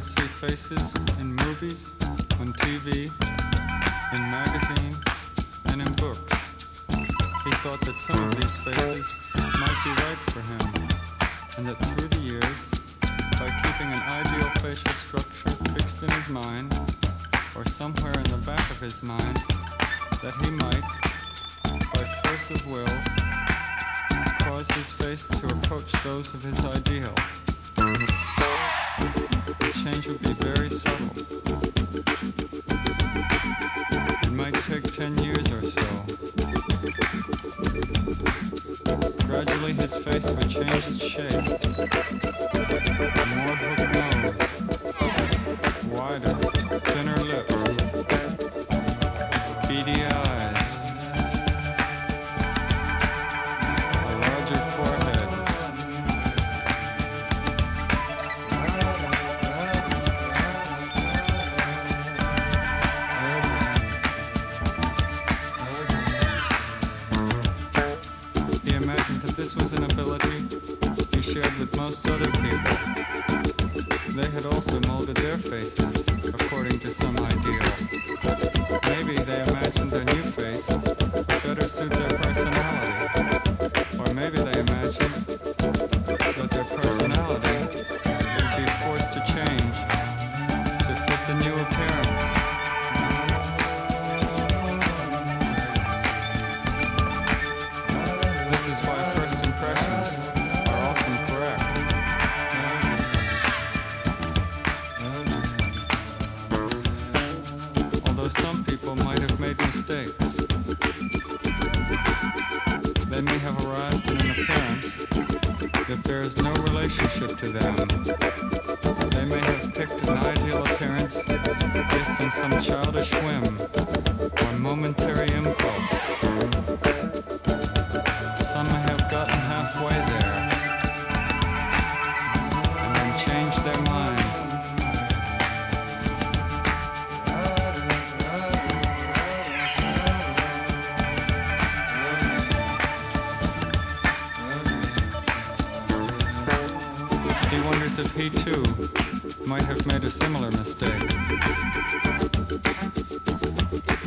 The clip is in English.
would see faces in movies, on TV, in magazines, and in books. He thought that some of these faces might be right for him, and that through the years, by keeping an ideal facial structure fixed in his mind, or somewhere in the back of his mind, that he might, by force of will, cause his face to approach those of his ideal. The change would be very subtle. It might take 10 years or so. Gradually his face would change its shape. A more hooked nose, wider, thinner lips, beady eyes, a larger forehead. He imagined that this was an ability he shared with most other people. They had also molded their faces according to some ideal. Maybe they imagined their new face would better suit their personality. Or maybe they imagined that their personality would be forced to change to fit the new appearance. This is why first impressions are often correct. Although some people might have made mistakes. They may have arrived in an appearance that bears no relationship to them. They may have picked an ideal appearance based on some childish whim or momentary impulse. Some may have gotten halfway there and then changed their minds. He wonders if he too might have made a similar mistake.